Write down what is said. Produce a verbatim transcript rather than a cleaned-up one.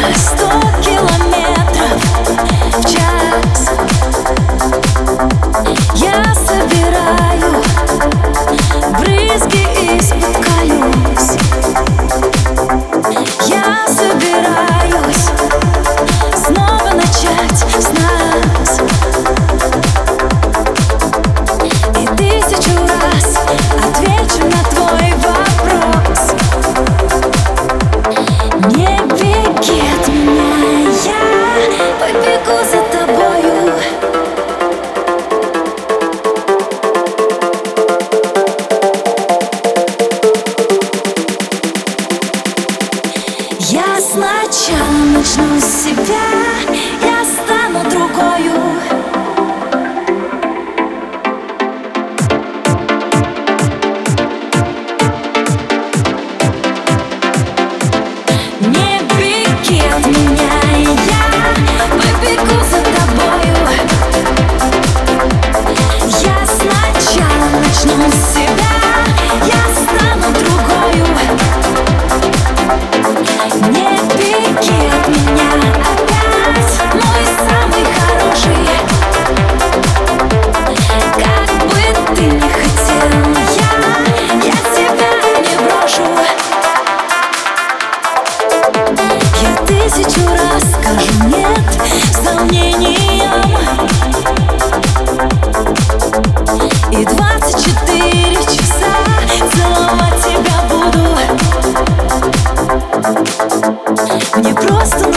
сто километров в час. Я собираю брызги из-под колес. Я собираюсь снова начать с нас. И тысячу раз отвечу на твой вопрос. Не беги от меня, я побегу за тобою. Я сначала начну с себя, я стану другою. Не беги от меня, я побегу за тобою. Я сначала начну с себя, я стану другою. Не беги от меня опять, мой самый хороший. Как бы ты ни хотел, я, я тебя не брошу. Я тысячу раз скажу нет с сомнением. И двадцать четыре часа целовать тебя буду. Мне просто